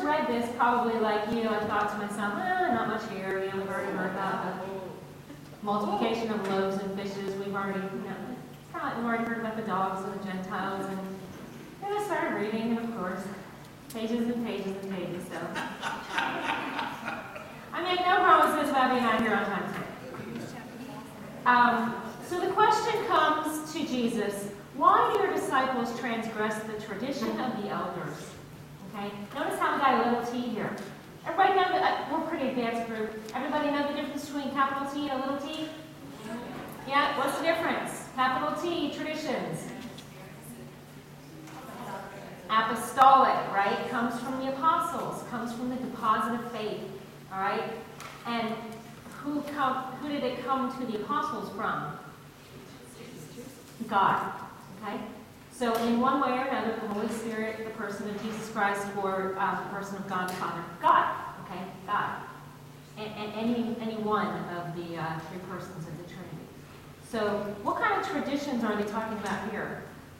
read this, probably like you, I thought to myself, not much here. We've already heard about the multiplication of loaves and fishes. We've already, we've already heard about the dogs and the Gentiles. And then I started reading, and of course, pages and pages and pages. So I make no promises about being out here on time today. So the question comes to Jesus, why do your disciples transgress the tradition of the elders? Okay, notice how we got a little t here. Everybody know that we're a pretty advanced group. Everybody know the difference between capital T and a little t? Yeah, what's the difference? Capital T, traditions. Apostolic, right? Comes from the apostles, comes from the deposit of faith. All right? And who did it come to the apostles from? God. Okay? So in one way or another, the Holy Spirit, the person of Jesus Christ, or the person of God the Father. God. Okay? God. And any one of the three persons of the Trinity. So what kind of traditions are they talking about here?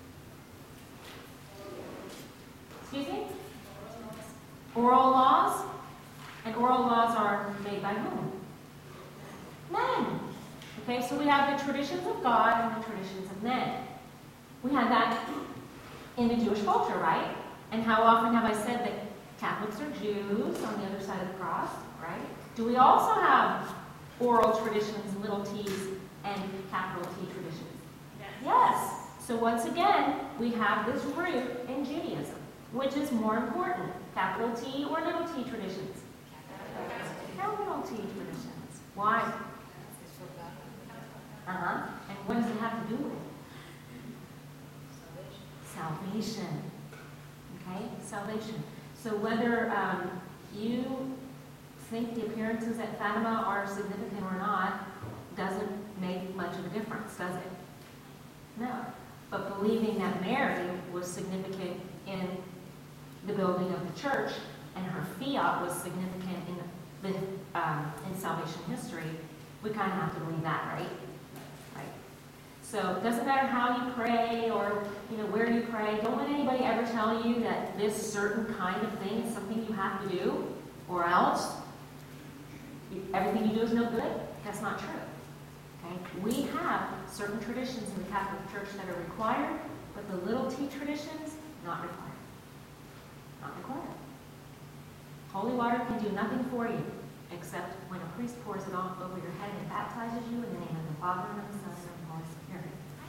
Excuse me? Oral laws? And oral laws are made by whom? Men. Okay, so we have the traditions of God and the traditions of men. We have that in the Jewish culture, right? And how often have I said that Catholics are Jews on the other side of the cross, right? Do we also have oral traditions, little t's, and capital T traditions? Yes. So once again, we have this root in Judaism. Which is more important, capital T or little t traditions? Capital T traditions. Why? And what does it have to do with it? Salvation. Okay? Salvation. So whether you think the appearances at Fatima are significant or not doesn't make much of a difference, does it? No. But believing that Mary was significant in the building of the church and her fiat was significant in salvation history, we kind of have to believe that, right? Right. So it doesn't matter how you pray or where you pray. Don't let anybody ever tell you that this certain kind of thing is something you have to do, or else everything you do is no good. That's not true. Okay? We have certain traditions in the Catholic Church that are required, but the little t traditions, not required. Not required. Holy water can do nothing for you except when a priest pours it off over your head and baptizes you in the name of the Father and of the Son and of the Holy Spirit.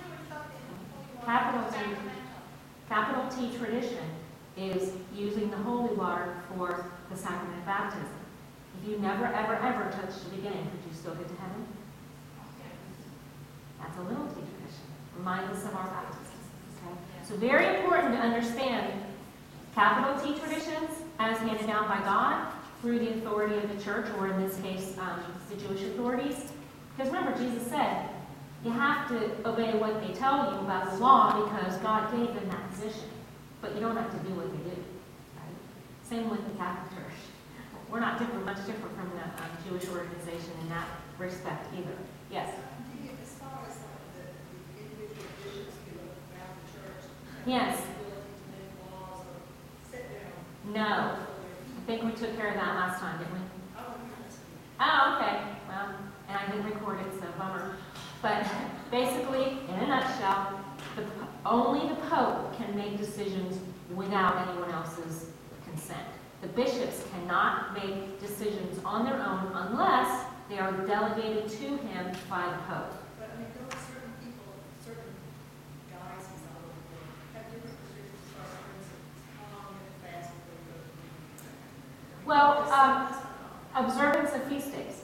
Capital T tradition is using the holy water for the sacrament of baptism. If you never, ever, ever touched it again, could you still get to heaven? That's a little t tradition. Remind us of our baptism. Okay? So very important to understand capital T traditions as handed down by God through the authority of the church, or in this case, the Jewish authorities. Because remember, Jesus said, you have to obey what they tell you about the law because God gave them that position. But you don't have to do what they do. Right? Same with the Catholic Church. We're not much different from the Jewish organization in that respect either. Yes? As far as the individual bishops around the church, yes. No. I think we took care of that last time, didn't we? Oh, okay. Well, and I didn't record it, so bummer. But basically, in a nutshell, only the Pope can make decisions without anyone else's consent. The bishops cannot make decisions on their own unless they are delegated to him by the Pope. But I mean, there are certain people, certain dioceses all over the world have different restrictions as far as, for instance, how long and fast they go. Well, observance of feast days.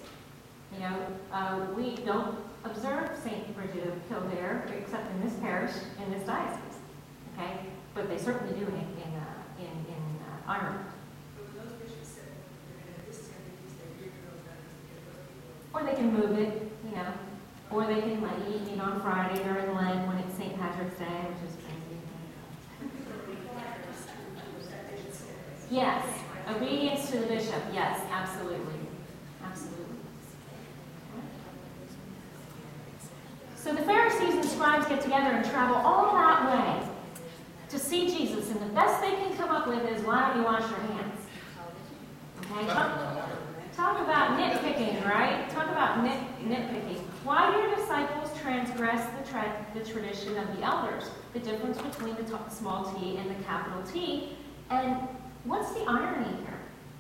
We don't observe St. Bridget of Kildare except in this parish, in this diocese. Okay? But they certainly do in Ireland. But those bishops said they're going to this time the feast day, you're going to get those people. Or they can move it, or they can eat on Friday during Lent when it's St. Patrick's Day, which is crazy. Yes. Obedience to the bishop. Yes, absolutely. Absolutely. So the Pharisees and scribes get together and travel all that way to see Jesus, and the best they can come up with is, why don't you wash your hands? respect the tradition of the elders, the difference between the small t and the capital T. And what's the irony here?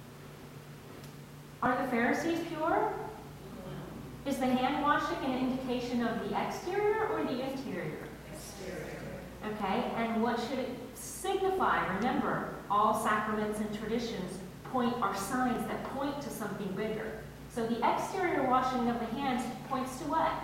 Are the Pharisees pure? Is the hand washing an indication of the exterior or the interior? Exterior. Okay, and what should it signify? Remember, all sacraments and traditions are signs that point to something bigger. So the exterior washing of the hands points to what?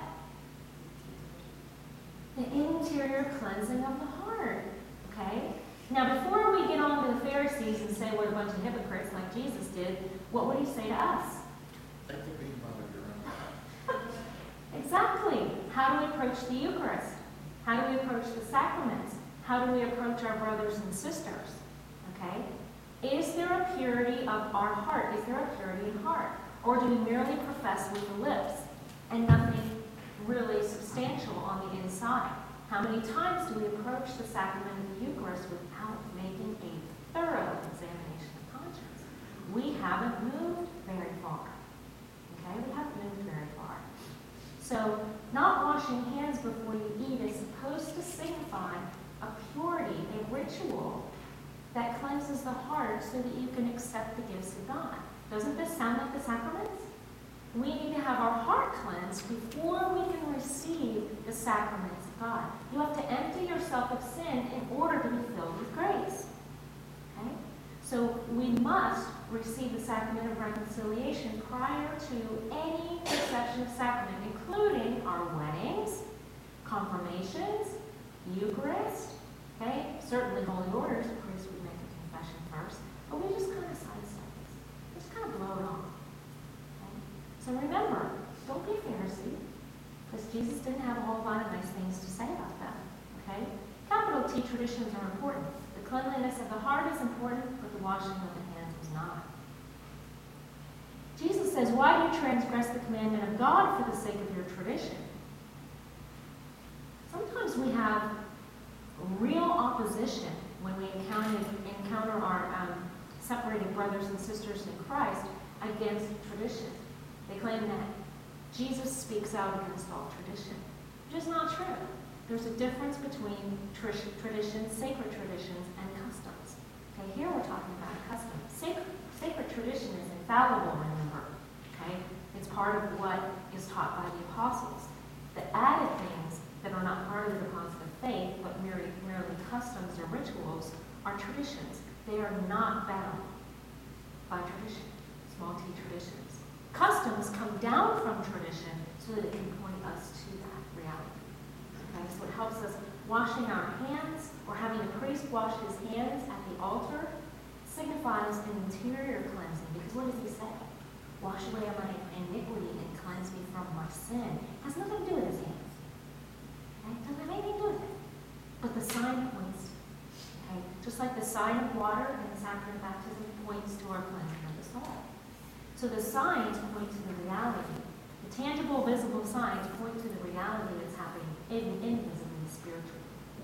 The interior cleansing of the heart. Okay? Now, before we get on to the Pharisees and say what a bunch of hypocrites like Jesus did, what would he say to us? Take the beam out of your own. Exactly. How do we approach the Eucharist? How do we approach the sacraments? How do we approach our brothers and sisters? Okay? Is there a purity of our heart? Is there a purity in heart? Or do we merely profess with the lips and nothing really substantial on the inside? How many times do we approach the sacrament of the Eucharist without making a thorough examination of conscience? We haven't moved very far. Okay? We haven't moved very far. So, not washing hands before you eat is supposed to signify a purity, a ritual that cleanses the heart so that you can accept the gifts of God. Doesn't this sound like the sacraments? We need to have our heart cleansed before we can receive the sacraments of God. You have to empty yourself of sin in order to be filled with grace. Okay? So we must receive the sacrament of reconciliation prior to any reception of sacrament, including our weddings, confirmations, Eucharist, okay? Certainly holy orders, the priest would make a confession first, but we just kind of sidestep this. Just kind of blow it off. Okay? So remember, don't be a Pharisee, because Jesus didn't have a whole lot of nice things to say about them. Okay? Capital T traditions are important. The cleanliness of the heart is important, but the washing of the hands is not. Jesus says, why do you transgress the commandment of God for the sake of your tradition? Sometimes we have real opposition when we encounter our separated brothers and sisters in Christ against tradition. They claim that Jesus speaks out against all tradition, which is not true. There's a difference between traditions, sacred traditions, and customs. Okay, here we're talking about a custom. Sacred tradition is infallible, remember. Okay? It's part of what is taught by the apostles. The added things that are not part of the deposit of faith, but merely customs or rituals, are traditions. They are not bound by tradition, small t traditions. Customs come down from tradition so that it can point us to that reality. Okay, so it helps us washing our hands or having a priest wash his hands at the altar signifies an interior cleansing. Because what does he say? Wash away my iniquity and cleanse me from my sin. It has nothing to do with his hands. Okay? It doesn't have anything to do with it. But the sign points. Okay? Just like the sign of water in the sacrament of baptism points to our cleansing of the soul. So the signs point to the reality. The tangible, visible signs point to the reality that's happening invisibly, spiritually.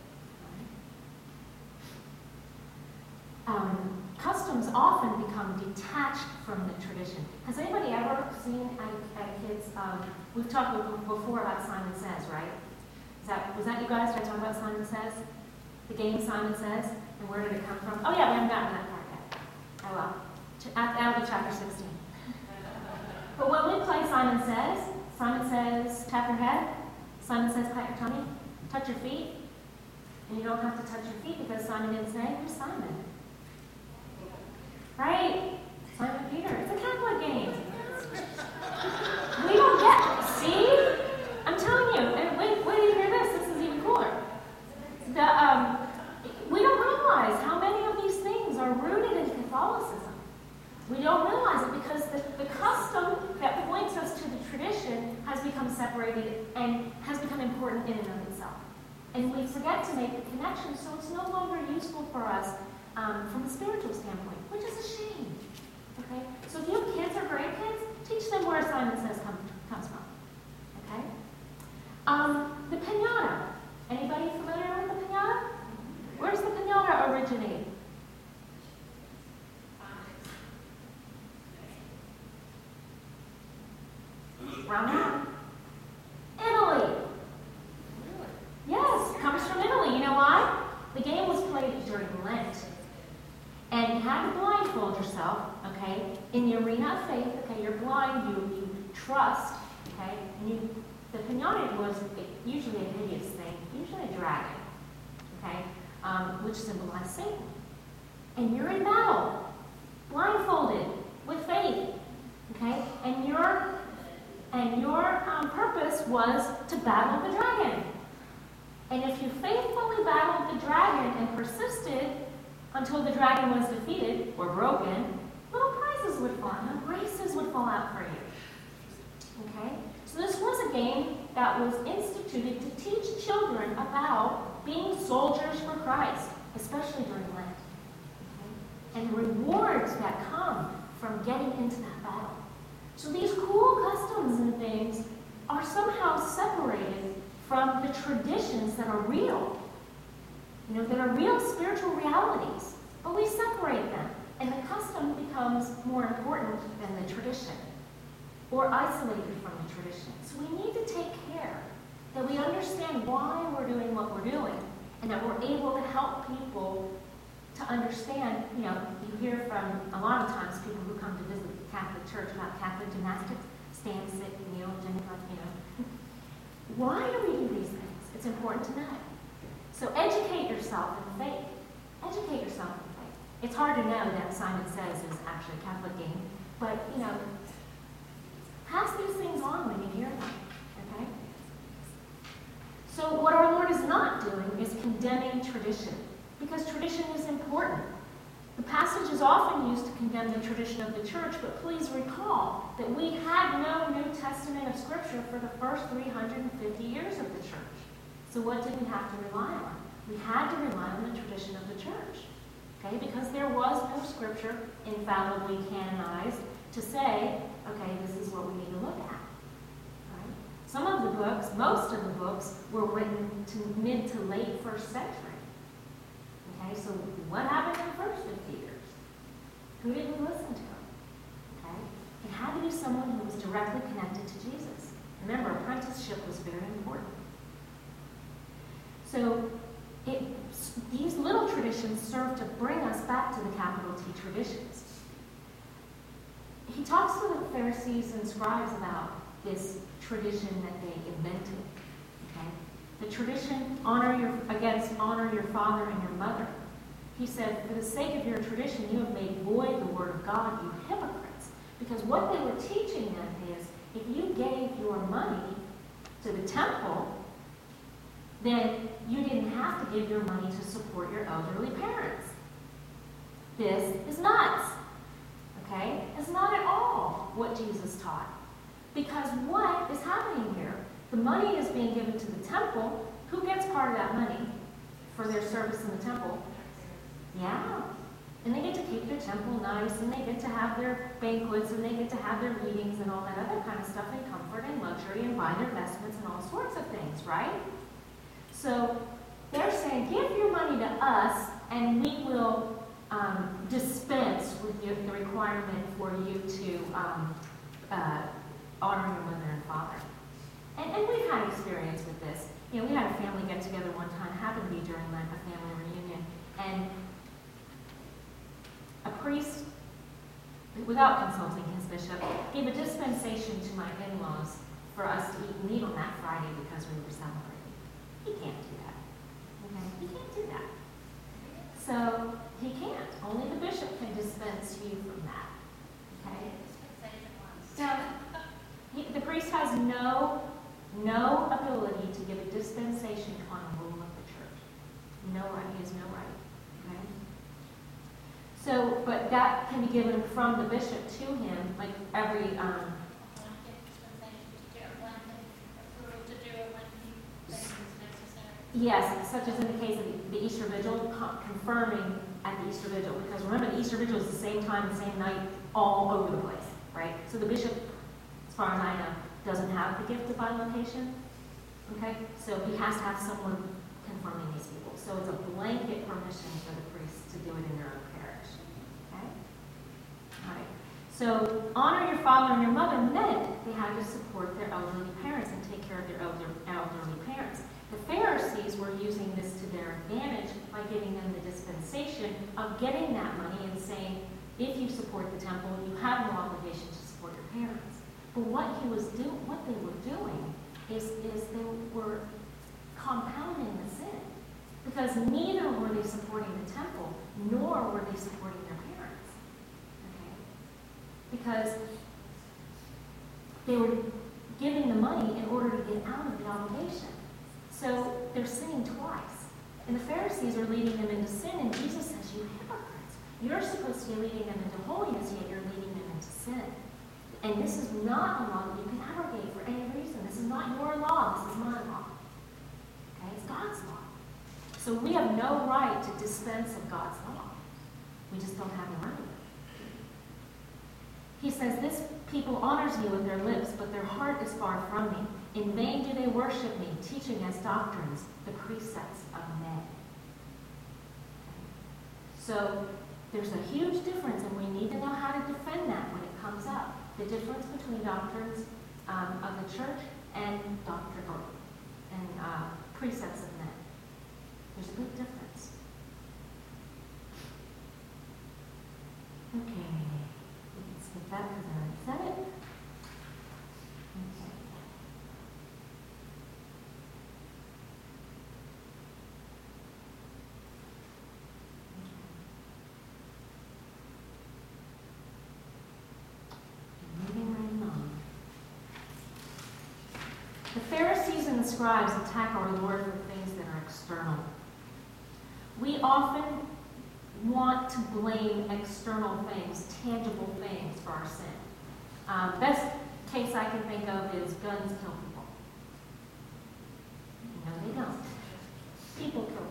Right? Customs often become detached from the tradition. Has anybody ever seen at kids? We've talked before about Simon Says, right? Was that you guys? Did I talk about Simon Says? The game Simon Says? And where did it come from? Oh yeah, we haven't gotten to that part yet. Oh well. That'll be chapter 16. But when we play Simon Says, tap your head. Simon Says, pat your tummy. Touch your feet. And you don't have to touch your feet because Simon didn't say, who's Simon? Right? Simon Peter. It's a Catholic game. We don't get, see? I'm telling you, and wait till you hear this. This is even cooler. We don't realize how many of these things are rooted in Catholicism. We don't realize it because the custom that points us to the tradition has become separated and has become important in and of itself. And we forget to make the connection, so it's no longer useful for us from a spiritual standpoint, which is a shame. Okay? So if you have kids or grandkids, teach them where Simon Says comes from. Okay? The pinata. Anybody familiar with the pinata? Where's the pinata originate? Round Italy. Yeah. blindfold yourself, okay, in the arena of faith, okay, you're blind, you trust, okay, and the pinata was usually a hideous thing, usually a dragon, okay, which symbolized Satan. And you're in battle, blindfolded, with faith, okay, and your purpose was to battle the dragon. And if you faithfully battled the dragon and persisted until the dragon was defeated or broken, little prizes would fall out, little graces would fall out for you. Okay? So this was a game that was instituted to teach children about being soldiers for Christ, especially during Lent. Okay? And the rewards that come from getting into that battle. So these cool customs and things are somehow separated from the traditions that are real. You know, that are real spiritual realities. But we separate them. And the custom becomes more important than the tradition. Or isolated from the tradition. So we need to take care that we understand why we're doing what we're doing. And that we're able to help people to understand. You know, you hear from a lot of times people who come to visit the Catholic Church about Catholic gymnastics. Stand, sit, kneel, genuflect, you know. Why do we do these things? It's important to know. So educate yourself in faith. Educate yourself in faith. It's hard to know that Simon Says is actually a Catholic game, but, you know, pass these things on when you hear them, okay? So what our Lord is not doing is condemning tradition, because tradition is important. The passage is often used to condemn the tradition of the church, but please recall that we had no New Testament of Scripture for the first 350 years of the church. So what did we have to rely on? We had to rely on the tradition of the church, okay? Because there was no Scripture infallibly canonized to say, okay, this is what we need to look at. Right? Some of the books, most of the books, were written to mid to late first century. Okay, so what happened in the first 50 years? Who did we listen to? Okay? It had to be someone who was directly connected to Jesus. Remember, apprenticeship was very important. So these little traditions serve to bring us back to the capital T traditions. He talks to the Pharisees and scribes about this tradition that they invented. Okay? The tradition, honor your father and your mother. He said, for the sake of your tradition, you have made void the word of God, you hypocrites. Because what they were teaching them is, if you gave your money to the temple, then you didn't have to give your money to support your elderly parents. This is nuts. Okay? It's not at all what Jesus taught. Because what is happening here? The money is being given to the temple. Who gets part of that money for their service in the temple? Yeah. And they get to keep their temple nice, and they get to have their banquets, and they get to have their meetings and all that other kind of stuff in comfort and luxury and buy their vestments and all sorts of things, right? So they're saying, give your money to us, and we will dispense with the requirement for you to honor your mother and father. And we've had experience with this. You know, we had a family get together one time, happened to be during a family reunion, and a priest, without consulting his bishop, gave a dispensation to my in-laws for us to eat meat on that Friday because we were celebrating. He can't do that. Okay? He can't do that. So he can't. Only the bishop can dispense you from that. Okay? So the priest has no ability to give a dispensation on a rule of the church. No right. He has no right. Okay? So, but that can be given from the bishop to him, like every yes, such as in the case of the Easter Vigil, confirming at the Easter Vigil. Because remember, the Easter Vigil is the same time, the same night, all over the place, right? So the bishop, as far as I know, doesn't have the gift of bilocation. Okay? So he has to have someone confirming these people. So it's a blanket permission for the priests to do it in their own parish. Okay? All right. So honor your father and your mother meant they had to support their elderly parents and take care of their elderly parents. The Pharisees were using this to their advantage by giving them the dispensation of getting that money and saying, If you support the temple, you have no obligation to support your parents. But what they were doing is they were compounding the sin. Because neither were they supporting the temple, nor were they supporting their parents. Okay? Because they were giving the money in order to get out of the obligation. So they're sinning twice. And the Pharisees are leading them into sin, and Jesus says, you hypocrites. You're supposed to be leading them into holiness, yet you're leading them into sin. And this is not a law that you can abrogate for any reason. This is not your law. This is my law. Okay? It's God's law. So we have no right to dispense of God's law. We just don't have the right. He says, this people honors me with their lips, but their heart is far from me. In vain do they worship me, teaching as doctrines the precepts of men. So there's a huge difference, and we need to know how to defend that when it comes up. The difference between doctrines of the church and precepts of men. There's a big difference. Okay, let's skip that because I already said it. Okay. Moving right on. The Pharisees and the scribes attack our Lord for things that are external. We often want to blame external things, tangible things, for our sin. Best case I can think of is guns kill people. No, they don't. People kill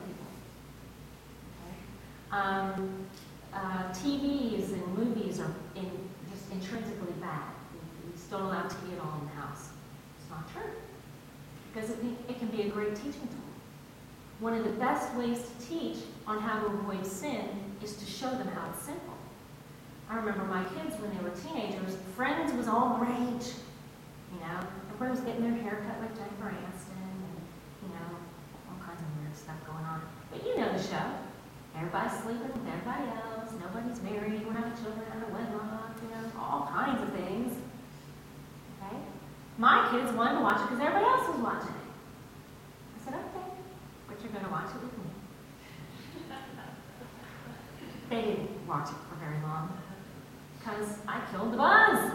people. Okay? TVs and movies are just intrinsically bad. We still don't allow TV at all in the house. It's not true. Because it can be a great teaching tool. One of the best ways to teach on how to avoid sin is to show them how it's simple. I remember my kids when they were teenagers, Friends was all the rage. Everybody was getting their hair cut like Jennifer Aniston and, all kinds of weird stuff going on. But you know the show. Everybody's sleeping with everybody else. Nobody's married. We're having children out of wedlock. All kinds of things. Okay? My kids wanted to watch it because everybody else was watching it. I said, okay, but you're going to watch it with me. They didn't watch it for very long because I killed the buzz.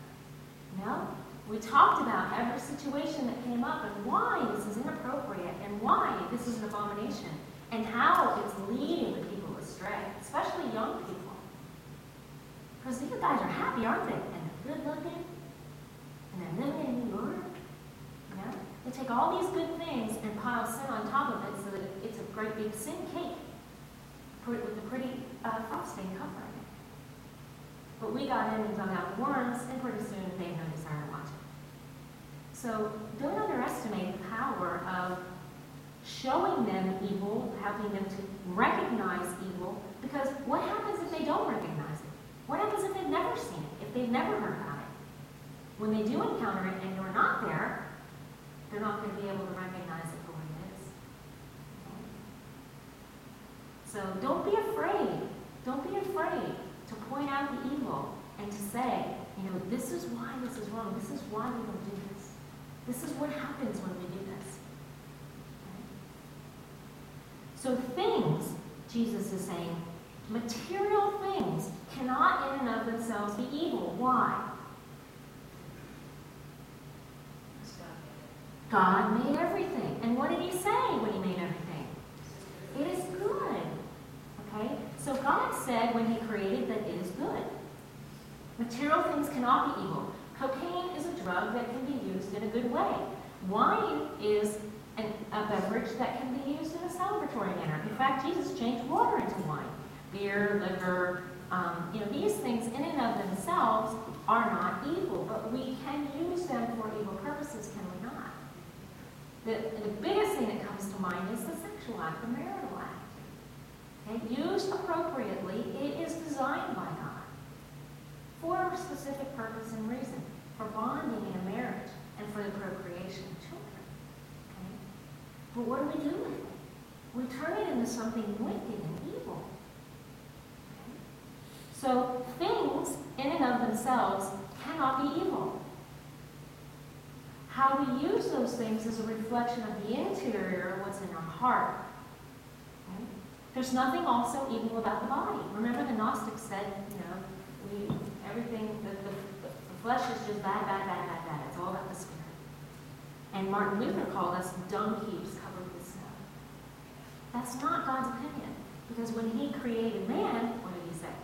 We talked about every situation that came up and why this is inappropriate and why this is an abomination and how it's leading people astray, especially young people. Because these guys are happy, aren't they? And they're good looking. And they're living in New York. They take all these good things and pile sin on top of it so that it's a great big sin cake with a pretty frosting covering it. But we got in and dug out the worms, and pretty soon they had no desire to watch it. So don't underestimate the power of showing them evil, helping them to recognize evil, because what happens if they don't recognize it? What happens if they've never seen it, if they've never heard about it? When they do encounter it and you're not there, they're not going to be able to recognize it for what it is. Okay? So don't be afraid. Don't be afraid to point out the evil and to say, this is why this is wrong. This is why we don't do this. This is what happens when we do this. Okay? So things, Jesus is saying, material things cannot in and of themselves be evil. Why? God made everything. And what did he say when he made everything? It is good. Okay? So God said when he created that it is good. Material things cannot be evil. Cocaine is a drug that can be used in a good way. Wine is a beverage that can be used in a celebratory manner. In fact, Jesus changed water into wine. Beer, liquor, these things in and of themselves are not evil, but we can use them for evil purposes, can we not? The biggest thing that comes to mind is the sexual act, the marital act. Okay? Used appropriately, it is designed by God for a specific purpose and reason, for bonding in a marriage and for the procreation of children. Okay? But what do we do with it? We turn it into something wicked and evil. Okay? So things in and of themselves cannot be evil. How we use those things is a reflection of the interior, what's in our heart. Okay? There's nothing also evil about the body. Remember the Gnostics said, everything, the flesh is just bad, bad, bad, bad, bad. It's all about the spirit. And Martin Luther called us dung heaps covered with snow. That's not God's opinion. Because when he created man, what did he say?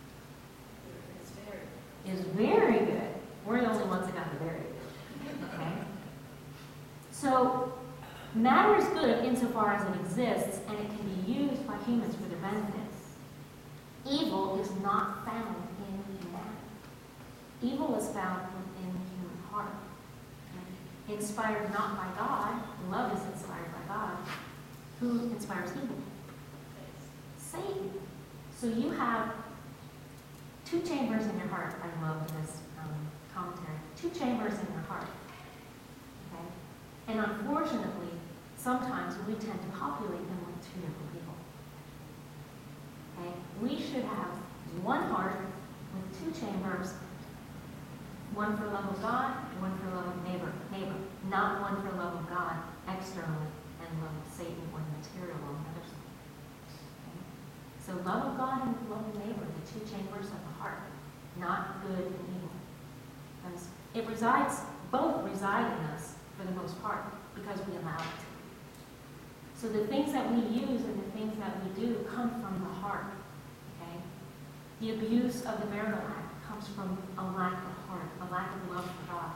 It is very good. We're the only ones that got the very good. Okay? So, matter is good insofar as it exists, and it can be used by humans for their benefits. Evil is not found in humanity. Evil is found within the human heart. Okay? Inspired not by God, love is inspired by God. Who inspires evil? Satan. So you have two chambers in your heart. I love this commentary. Two chambers in your heart. Okay? And unfortunately, sometimes we tend to populate them with two different people. Okay? We should have one heart with two chambers, one for love of God, one for love of neighbor, not one for love of God externally and love of Satan or the material on the other side. Okay? So love of God and love of neighbor, the two chambers of the heart, not good and evil. Because it both reside in us for the most part, because we allow it to. So the things that we use and the things that we do come from the heart. Okay? The abuse of the marital act comes from a lack of heart, a lack of love for God.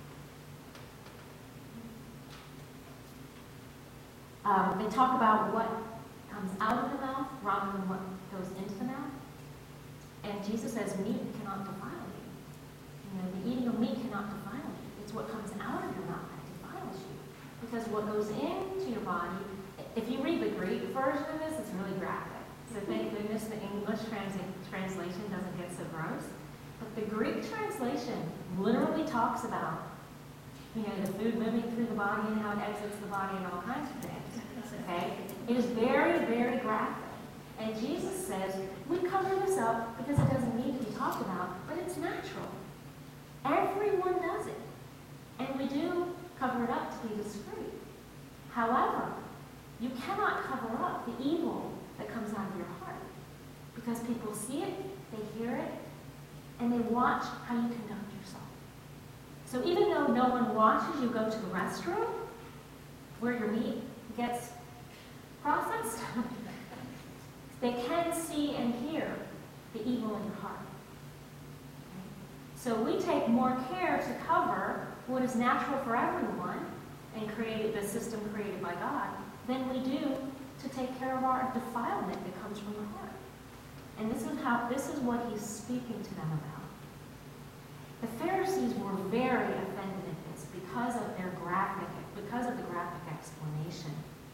They talk about what comes out of the mouth rather than what goes into the mouth. And Jesus says meat cannot defile you. The eating of meat cannot defile you. It's what comes out of your mouth that defiles you. Because what goes into your body, if you read the Greek version of this, it's really graphic. So thank goodness the English translation doesn't get so gross. But the Greek translation literally talks about, the food moving through the body and how it exits the body and all kinds of things. Okay? It is very, very graphic. And Jesus says, we cover this up because it doesn't need to be talked about, but it's natural. Everyone does it. And we do cover it up to be discreet. However, you cannot cover up the evil that comes out of your heart. Because people see it, they hear it, and they watch how you conduct yourself. So even though no one watches you go to the restroom, where your meat gets processed, they can see and hear the evil in your heart. Okay? So we take more care to cover what is natural for everyone and create the system created by God than we do to take care of our defilement that comes from the heart. And this is what he's speaking to them about. The Pharisees were very offended at this because of the graphic explanation.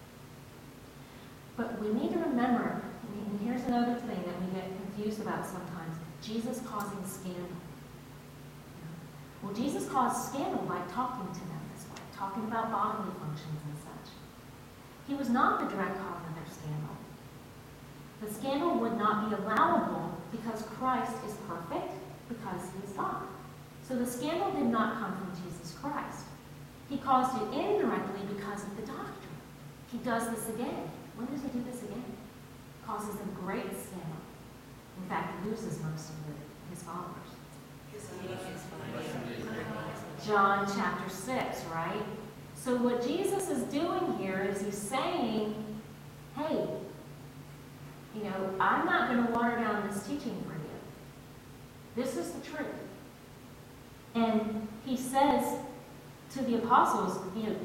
But we need to remember, and here's another thing that we get confused about sometimes, Jesus causing scandal. Well, Jesus caused scandal by talking to them this way, talking about bodily functions and such. He was not the direct cause of their scandal. The scandal would not be allowable because Christ is perfect, because he is God. So the scandal did not come from Jesus Christ. He caused it indirectly because of the doctrine. He does this again. When does he do this again? Causes a great scandal. In fact, loses most of his followers. John chapter 6, right? So what Jesus is doing here is he's saying, hey, I'm not going to water down this teaching for you. This is the truth. And he says to the apostles,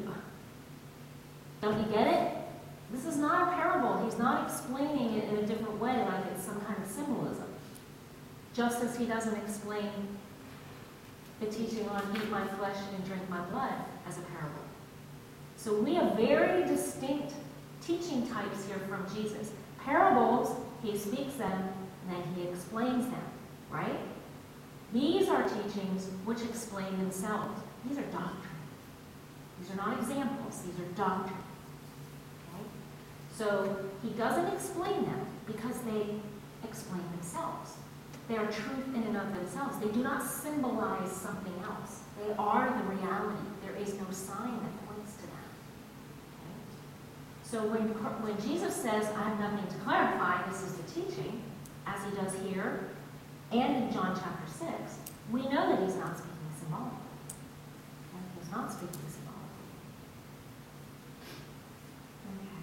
don't you get it? This is not a parable. He's not explaining it in a different way like it's some kind of symbolism. Just as he doesn't explain the teaching on eat my flesh and drink my blood as a parable. So we have very distinct teaching types here from Jesus. Parables, he speaks them and then he explains them, right? These are teachings which explain themselves. These are doctrine. These are not examples. These are doctrine. Okay? So he doesn't explain them because they explain themselves. They are truth in and of themselves. They do not symbolize something else. They are the reality. There is no sign that points to them. Okay? So when Jesus says, I have nothing to clarify, this is the teaching, as he does here and in John chapter 6, we know that he's not speaking symbolically. And he's not speaking symbolically. Okay.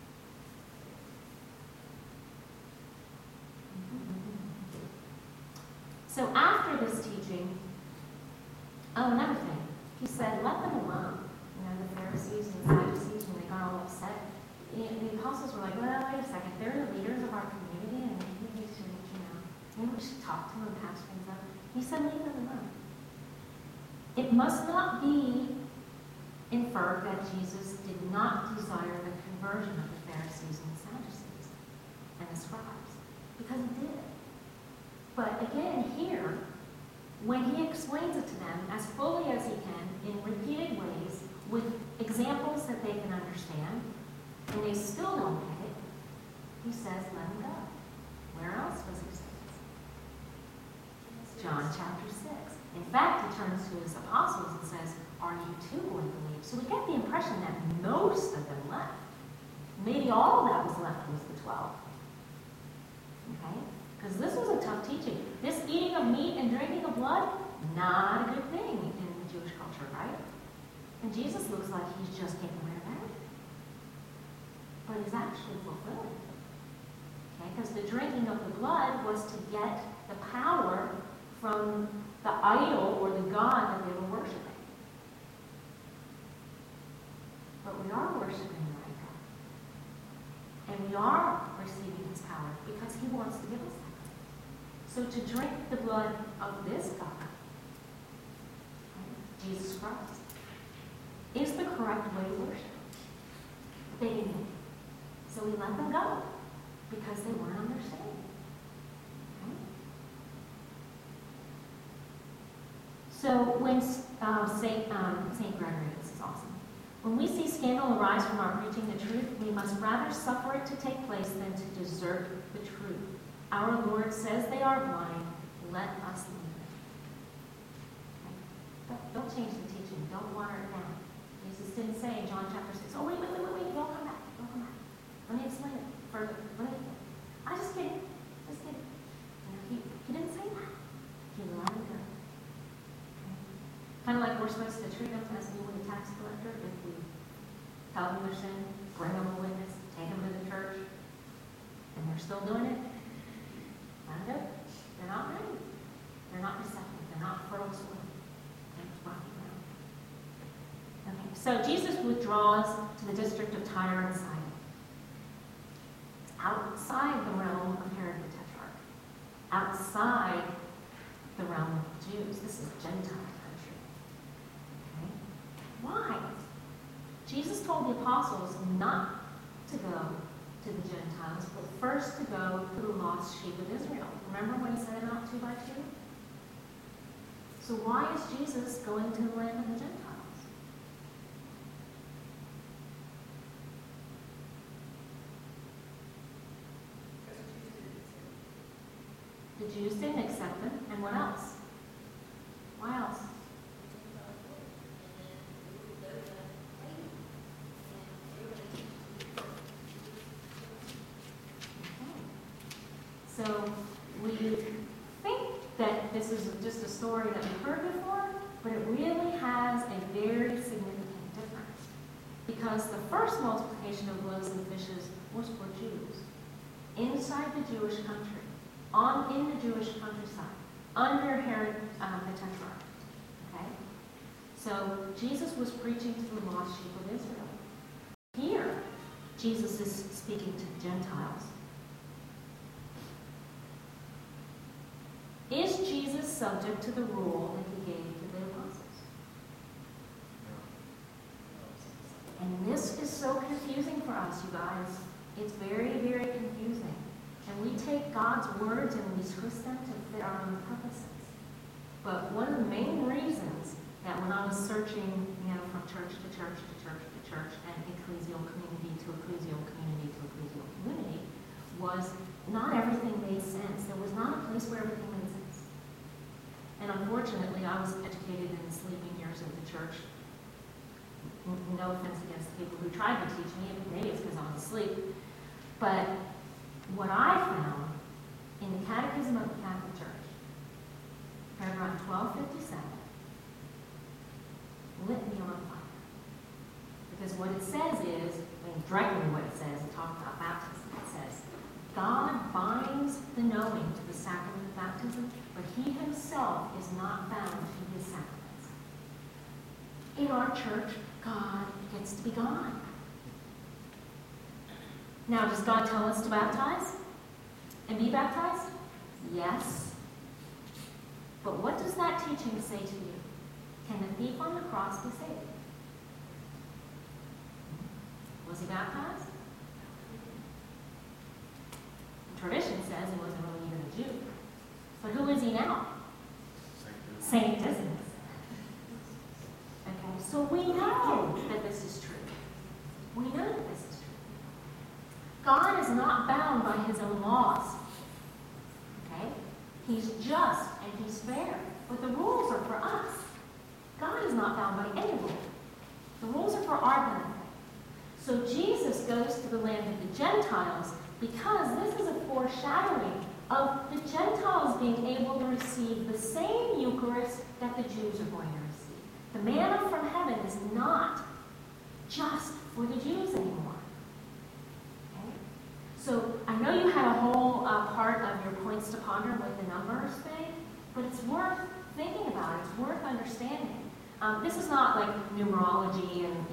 So after this teaching, another thing, he said, let them alone. You know, the Pharisees and the Sadducees, when they got all upset, the apostles were like, well, wait a second, they're the leaders of our community, and maybe we should, maybe we should talk to them and patch things up. He said, leave them alone. It must not be inferred that Jesus did not desire the conversion of the Pharisees and the Sadducees and the scribes, because he did. But again, here, when he explains it to them as fully as he can, in repeated ways, with examples that they can understand, and they still don't get it, he says, let them go. Where else was he saying? John chapter 6. In fact, he turns to his apostles and says, are you too going to leave? So we get the impression that most of them left. Maybe all that was left was the 12. Okay? Because this was a tough teaching. This eating of meat and drinking of blood, not a good thing in the Jewish culture, right? And Jesus looks like he's just getting rid of everything. But he's actually fulfilling it. Okay? Because the drinking of the blood was to get the power from the idol or the god that they were worshiping. But we are worshiping the right God. And we are receiving his power because he wants to give us that. So to drink the blood of this God, right, Jesus Christ, is the correct way to worship. They didn't. So we let them go because they weren't understanding. Okay? So when St. Gregory, this is awesome. When we see scandal arise from our preaching the truth, we must rather suffer it to take place than to desert the truth. Our Lord says they are blind. Let us leave it. Okay? Don't change the teaching. Don't water it down. Jesus didn't say in John chapter 6, oh, wait, don't come back. Don't come back. Let me explain it further. I just kidding. Just kidding. You know, he didn't say that. He let it go. Okay? Kind of like we're supposed to treat them as we would a tax collector if we tell them their sin, bring them a witness, take them to the church, and they're still doing it. Let them go. They're not ready. They're not receptive. They're not fertile soil. Okay, so Jesus withdraws to the district of Tyre and Sidon. It's outside the realm of Herod the Tetrarch. Outside the realm of the Jews. This is Gentile country. Okay? Why? Jesus told the apostles not to go to the Gentiles, but first to go to the lost sheep of Israel. Remember when he sent them out 2 by 2? So why is Jesus going to the land of the Gentiles? The Jews didn't accept him, and what else? Why else? So we think that this is just a story that we've heard before, but it really has a very significant difference. Because the first multiplication of loaves and fishes was for Jews, inside the Jewish country, in the Jewish countryside, under Herod the Tetrarch. Okay? So Jesus was preaching to the lost sheep of Israel. Here, Jesus is speaking to Gentiles. Is Jesus subject to the rule that he gave to the apostles? And this is so confusing for us, you guys. It's very, very confusing. And we take God's words and we twist them to fit our own purposes. But one of the main reasons that when I was searching, from church to church to church to church and ecclesial community to ecclesial community to ecclesial community was not everything made sense. There was not a place where everything made I was educated in the sleeping years of the church. No offense against the people who tried to teach me, maybe it's because I was asleep. But what I found in the Catechism of the Catholic Church, paragraph 1257, lit me on fire. Because what it says is, directly what it says, it talks about baptism, it says, God binds the knowing to the sacrament of baptism, but he himself is not bound to his sacraments. In our church, God gets to be God. Now, does God tell us to baptize and be baptized? Yes. But what does that teaching say to you? Can the thief on the cross be saved? Was he baptized? Tradition says he wasn't really even a Jew. But who is he now? Saint Dismas. Okay, so we know that this is true. We know that this is true. God is not bound by his own laws. Okay? He's just and he's fair. But the rules are for us. God is not bound by any rule. The rules are for our benefit. So Jesus goes to the land of the Gentiles because this is a foreshadowing of the Gentiles being able to receive the same Eucharist that the Jews are going to receive. The manna from heaven is not just for the Jews anymore. Okay? So I know you had a whole part of your points to ponder with the numbers thing, but it's worth thinking about. It's worth understanding. This is not like numerology and,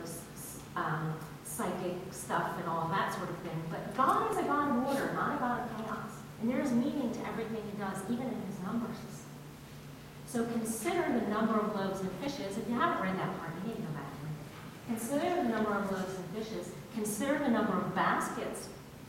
psychic stuff and all of that sort of thing. But God is a God of order, not a God of chaos. And there is meaning to everything he does, even in his numbers. So consider the number of loaves and fishes. If you haven't read that part, you need to go back and read it. Consider the number of loaves and fishes. Consider the number of baskets,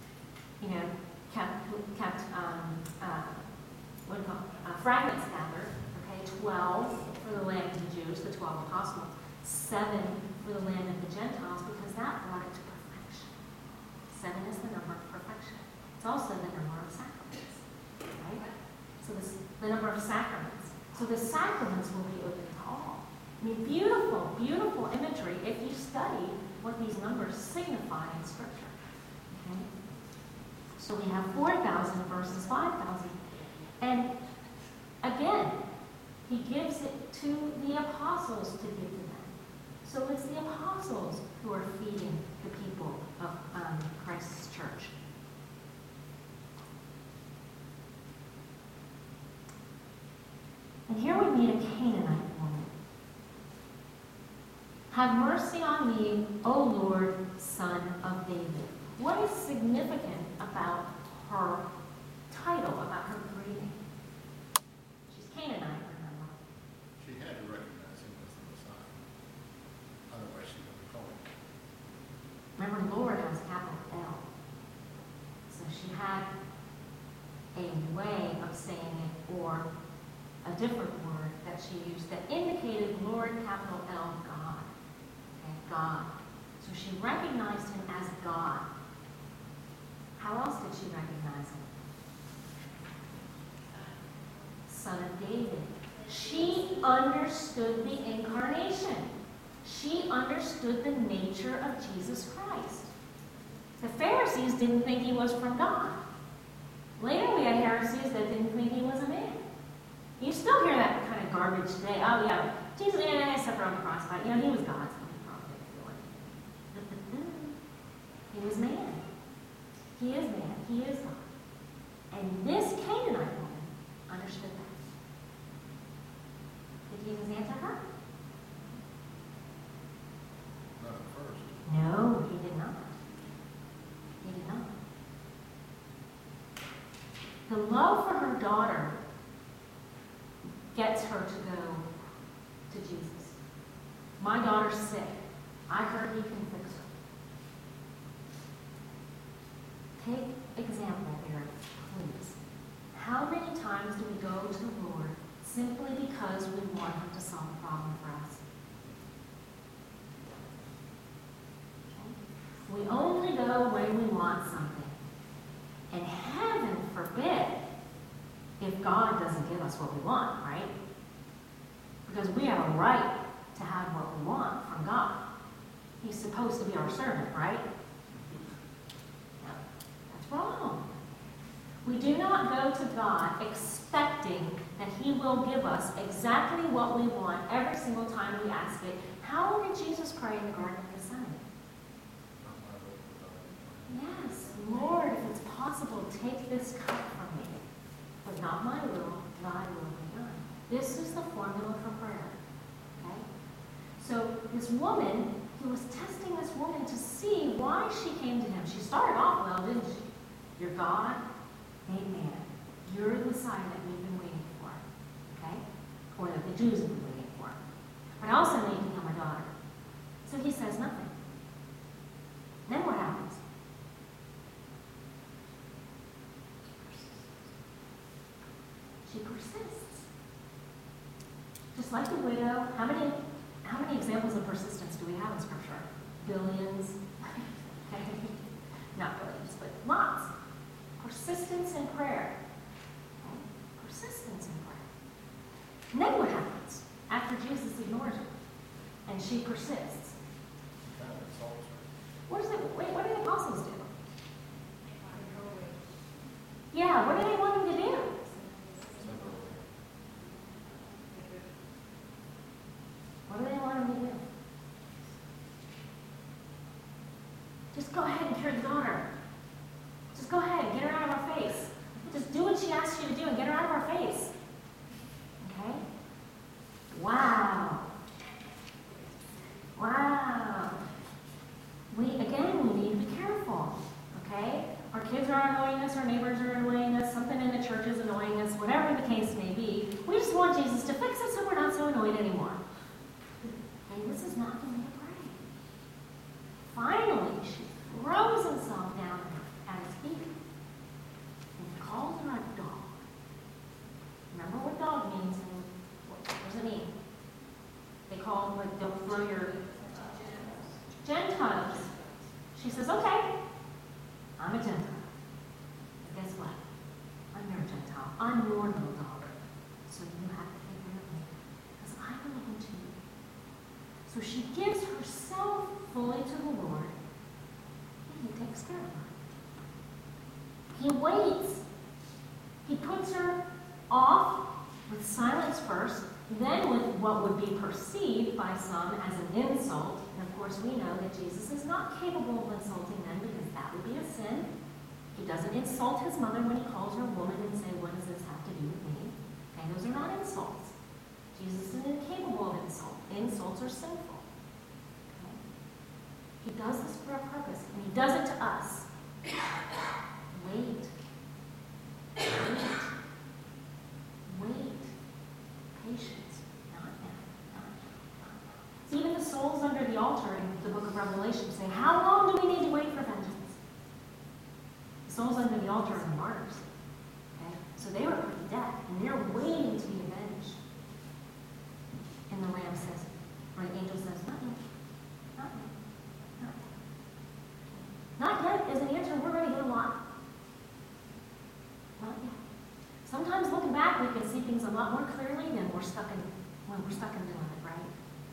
fragments gathered. Okay, 12 for the land of the Jews, the 12 apostles. 7 for the land of the Gentiles, because that brought it to perfection. 7 is the number of perfection. It's also the number of sacraments. Right? So the number of sacraments. So the sacraments will be open to all. I mean, beautiful, beautiful imagery if you study what these numbers signify in Scripture. Okay? So we have 4,000 versus 5,000. And again, he gives it to the apostles to give to them. So it's the apostles who are feeding the people of Christ's church. And here we meet a Canaanite woman. Have mercy on me, O Lord, Son of David. What is significant about her title, about her greeting? She's Canaanite, remember? She had to recognize him as the Messiah. Otherwise, she would be called. Remember, Lord has capital L. So she had a way of saying it, or a different word that she used that indicated Lord, capital L, God. Okay, God. So she recognized him as God. How else did she recognize him? Son of David. She understood the incarnation. She understood the nature of Jesus Christ. The Pharisees didn't think he was from God. Later we had Pharisees that didn't think he was a man. You still hear that kind of garbage today. Oh yeah, Jesus suffered on the cross, but he was God, so he probably didn't feel it. He was man. He is man. He is God. And this Canaanite woman understood that. Did Jesus answer her? Not at first. No, he did not. He did not. The love for her daughter gets her to go to Jesus. My daughter's sick. I heard he can fix her. Take example, Eric, please. How many times do we go to the Lord simply because we want him to solve a problem for us? Okay? We only go when we want something. And heaven forbid if God doesn't give us what we want, right? Because we have a right to have what we want from God. He's supposed to be our servant, right? No, that's wrong. We do not go to God expecting that He will give us exactly what we want every single time we ask it. How did Jesus pray in the Garden of Gethsemane? Not my will, but thine be done. Yes, Lord, if it's possible, take this cup from me. But not my will, thy will be done. This is the formula for prayer. Okay? So this woman, he was testing this woman to see why she came to him. She started off well, didn't she? You're God, made man. You're the Messiah that we've been waiting for. Okay? Or that the Jews have been waiting for. But I also need to become a daughter. So he says nothing. Then what happens? She persists. Just like the widow, how many examples of persistence do we have in Scripture? Billions. Okay. Not billions, but lots. Persistence in prayer. Okay. Persistence in prayer. And then what happens after Jesus ignores her and she persists? Kind of insults her. What do the apostles do? Yeah, what do they want him to do? Separately. What do they want him to do? Just go ahead and cure the daughter. Just go ahead and get her out of our face. Just do what she asks you to do and get her out of our face. Okay? Wow. Wow. We need to be careful. Okay? Our kids are annoying us, our neighbors are annoying us, something in the church is annoying us, whatever the case may be. We just want Jesus to fix it so we're not so annoyed anymore. And this is not the way to pray. Finally, she throws herself down at his feet and calls her a dog. Remember what dog means and what does it mean? They call them, like, don't throw your Gentiles. She says, okay, I'm a Gentile. But guess what? I'm your Gentile. I'm your little dog. So you have to take care of me because I belong to you. So she gives herself fully to the Lord, and he takes care of her. He waits. He puts her off with silence first, then with what would be perceived by some as an insult. And of course, we know that Jesus is not capable of insulting them because that would be a sin. He doesn't insult his mother when he calls her woman and say, what does this have to do with me? Okay, those are not insults. Jesus is incapable of insult. Insults are sinful. Okay? He does this for a purpose, and he does it to us. Wait. Wait. Wait. Patience. Not now. Not now. Not now. Even the souls under the altar in the book of Revelation say, how long do we need to wait for vengeance? The souls under the altar are the martyrs. Okay? So they were put to death, and they're waiting to be avenged. And the Lamb says, or the angel says, not yet. Not yet. Not yet. Not yet is an answer we're going to get a lot. Not yet. Sometimes looking back, we can see things a lot more clearly than when we're stuck in doing it, right?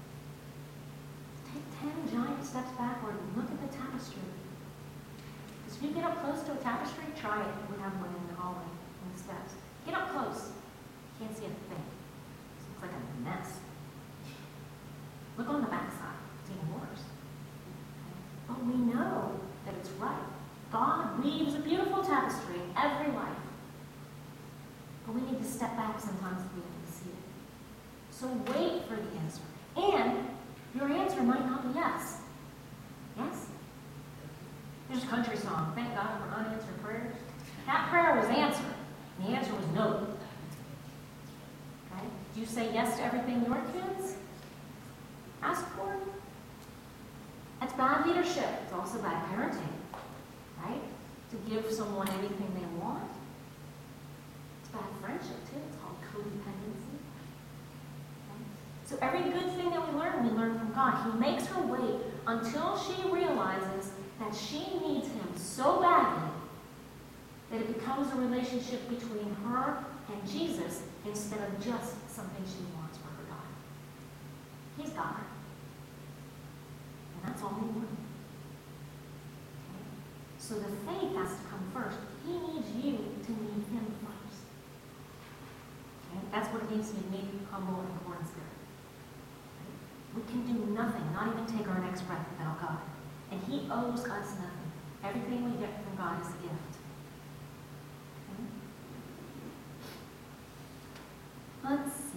Take 10 giant steps backward and look at the tapestry. Because if you get up close to a tapestry, try it. We have one in the hallway, on the steps. Get up close. You can't see a thing. It looks like a mess. Look on the backside. It's even worse. But we know that it's right. God weaves a beautiful tapestry in every life. But we need to step back sometimes to be able to see it. So wait for the answer. And your answer might not be yes. Yes? There's a country song, thank God for unanswered prayers. That prayer was answered. And the answer was no. Okay? Do you say yes to everything your kids ask for? That's bad leadership. It's also bad parenting. Right? To give someone anything they want. It's bad friendship too. It's called codependency. Okay? So every good thing that we learn from God. He makes her wait until she realizes that she needs him so badly that it becomes a relationship between her and Jesus instead of just something she wants for her daughter. daughter. And that's all he wanted. Okay? So the faith has to come first. He needs you to need him first. Okay? That's what it means to be meek, humble, and poor in spirit. Okay? We can do nothing, not even take our next breath without God. And he owes us nothing. Everything we get from God is a gift. Okay? Let's see.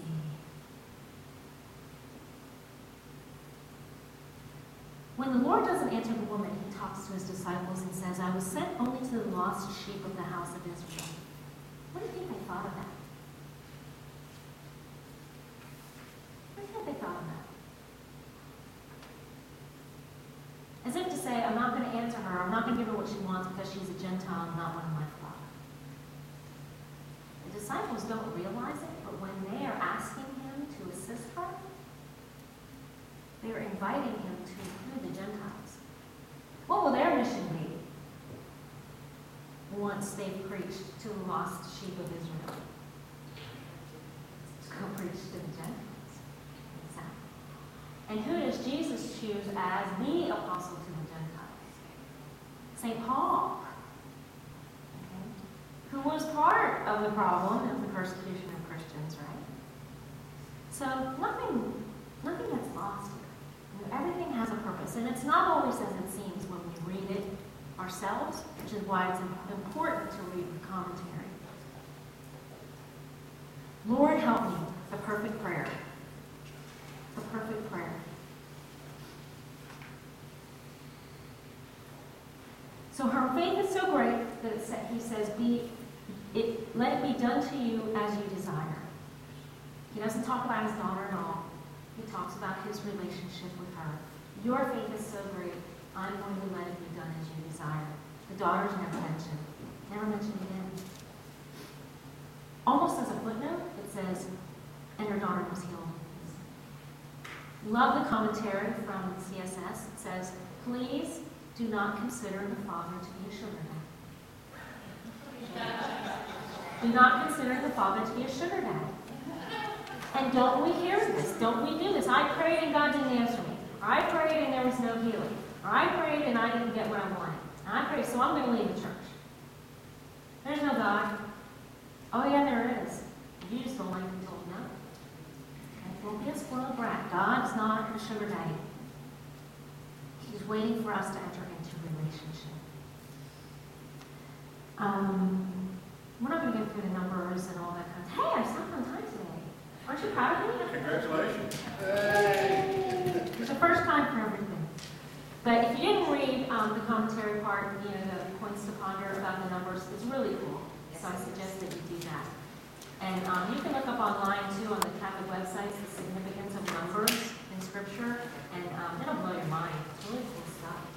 When the Lord doesn't answer the woman, he talks to his disciples and says, I was sent only to the lost sheep of the house of Israel. What do you think they thought of that? What do you think they thought of that? As if to say, I'm not going to answer her, I'm not going to give her what she wants because she's a Gentile and not one of my flock. The disciples don't realize it, but when they are asking him to assist her, they are inviting him to include the Gentiles. What will their mission be once they've preached to the lost sheep of Israel? To go preach to the Gentiles. Exactly. And who does Jesus choose as the apostle to the Gentiles? St. Paul. Okay. Who was part of the problem of the persecution of Christians, right? So nothing gets lost here. Everything has a purpose, and it's not always as it seems when we read it ourselves, which is why it's important to read the commentary. Lord, help me, the perfect prayer. The perfect prayer. So her faith is so great that he says, let it be done to you as you desire. He doesn't talk about his daughter at all. He talks about his relationship with her. Your faith is so great, I'm going to let it be done as you desire. The daughter's never mentioned. Never mentioned again. Almost as a footnote, it says, and her daughter was healed. Love the commentary from CSS. It says, please do not consider the father to be a sugar daddy. Do not consider the father to be a sugar daddy. And don't we hear this? Don't we do this? I prayed and God didn't answer me. Or I prayed and there was no healing. Or I prayed and I didn't get what I wanted. And I prayed, so I'm going to leave the church. There's no God. Oh yeah, there is. You just don't like to be told no. Okay? Don't be a spoiled brat. God's not a sugar daddy. He's waiting for us to enter into a relationship. We're not going to go through the numbers and all that kind of stuff. Hey, I stopped on time today. Aren't you proud of me? Congratulations. Hey. It's the first time for everything. But if you didn't read the commentary part, the points to ponder about the numbers, it's really cool. So I suggest that you do that. And you can look up online, too, on the Catholic websites, the significance of numbers in Scripture, and it'll blow your mind. It's really cool stuff.